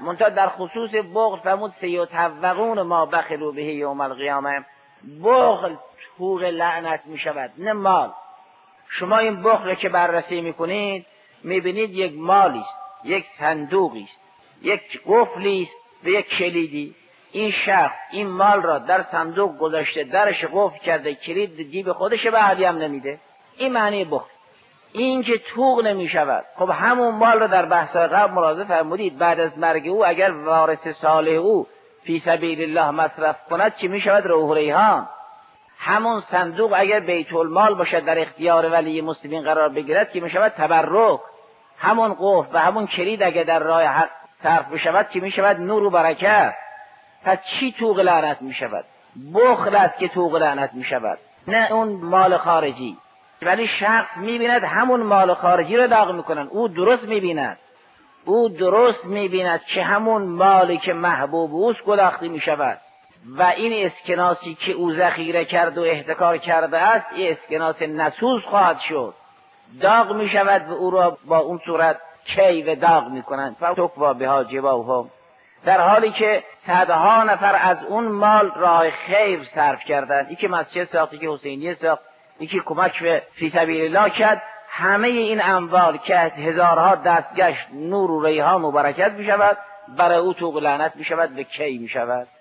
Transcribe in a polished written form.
منتها در خصوص بخل فرمود سیطوقون ما بخلوا به یوم القیامه. بخل طوق لعنت می شود، نه مال. شما این بخل که بررسی میکنید میبینید یک مالی است، یک صندوقی است، یک قفلی است و یک کلیدی. این شخص این مال را در صندوق گذاشته، درش قفل کرده، کلید جیب خودش به احدی هم نمیده. این معنی بخل. این که طوق نمی شود. خب همون مال را در بحث قبل ملاحظه فرمودید، بعد از مرگ او اگر وارث صالح او فی سبیل الله مصرف کند چی می شود؟ روح ریحان. همون صندوق اگر بیت المال باشد در اختیار ولی مسلمین قرار بگیرد که می شود تبرک. همون قفل و همون کلید اگر در راه حق صرف بشود که می شود نور و برکت. پس چی طوق لعنت می شود؟ بخل است که طوق لعنت می شود، نه اون مال خارجی. ولی شخص می بیند همون مال خارجی رو داغ می کنن. او درست می بیند که همون مالی که محبوب اوست گداخته می شود و این اسکناسی که او ذخیره کرد و احتکار کرده است این اسکناس نسوز خواهد شد، داغ می شود و او را با اون صورت کی و داغ می کنند. فتکوا بها جباههم، در حالی که صدها نفر از اون مال راه خیر صرف کردند. یکی مسجد ساخت، یکی حسینیه ساخت، یکی کمک به فی سبیل الله کرد. همه این اموال که هزارها دستگشت نور و ریحان و برکت می شود، برای او طوق لعنت می شود و کی می شود.